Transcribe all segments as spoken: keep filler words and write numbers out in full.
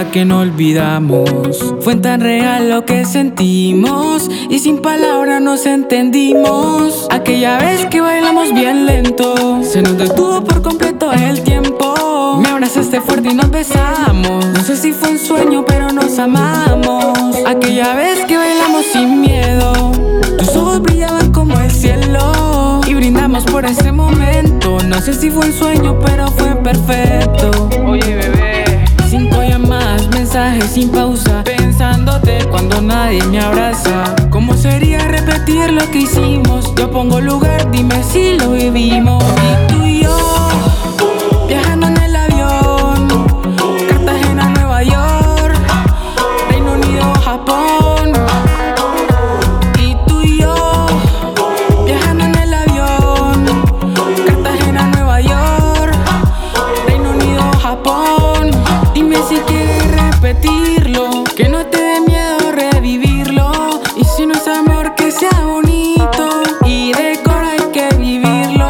cosa que no olvidamos. Fue tan real lo que sentimos y sin palabras nos entendimos. Aquella vez que bailamos bien lento, se nos detuvo por completo el tiempo. Me abrazaste fuerte y nos besamos. No sé si fue un sueño pero nos amamos. Aquella vez que bailamos sin miedo, tus ojos brillaban como el cielo y brindamos por ese momento. No sé si fue un sueño pero fue perfecto. Oye, bebé, Cinco llamadas, mensajes sin pausa, pensándote cuando nadie me abraza. ¿Cómo sería repetir lo que hicimos? Yo pongo lugar, dime si lo vivimos. Y tú y yo, viajando en el avión, Cartagena, Nueva York, Reino Unido, Japón. Y tú y yo, viajando en el avión, Cartagena, Nueva York, Reino Unido, Japón. Dime si quieres repetirlo, que no te dé miedo revivirlo. Y si no es amor, que sea bonito y de cora hay que vivirlo.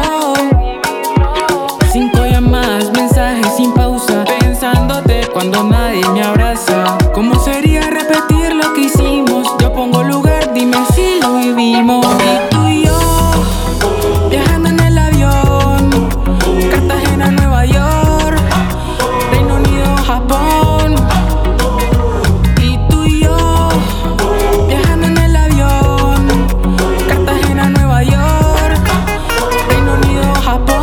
Cinco llamadas, mensajes sin pausa, pensándote cuando nadie me abraza. ¿Cómo sería repetir lo que hicimos? Yo pongo lugar, dime si lo vivimos. Y tú y yo, viajando en el avión, Cartagena, Nueva York, Reino Unido, Japón. Y tú y yo, viajando en el avión, Cartagena, Nueva York, Reino Unido, Japón.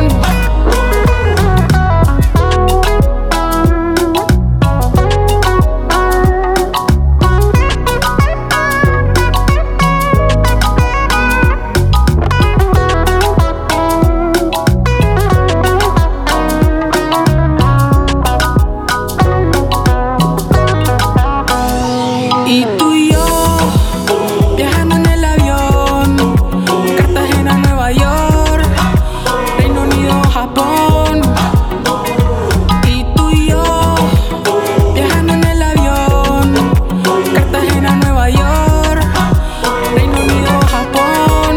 Y tú y yo, viajando en el avión, Cartagena, Nueva York, Reino Unido, Japón. Y tú y yo, viajando en el avión, Cartagena, Nueva York, Reino Unido, Japón.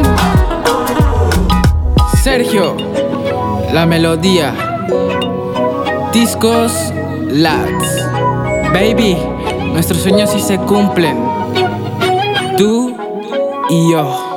Sergio, la melodía. Discos Lads. Baby, nuestros sueños sí se cumplen. Tú y yo.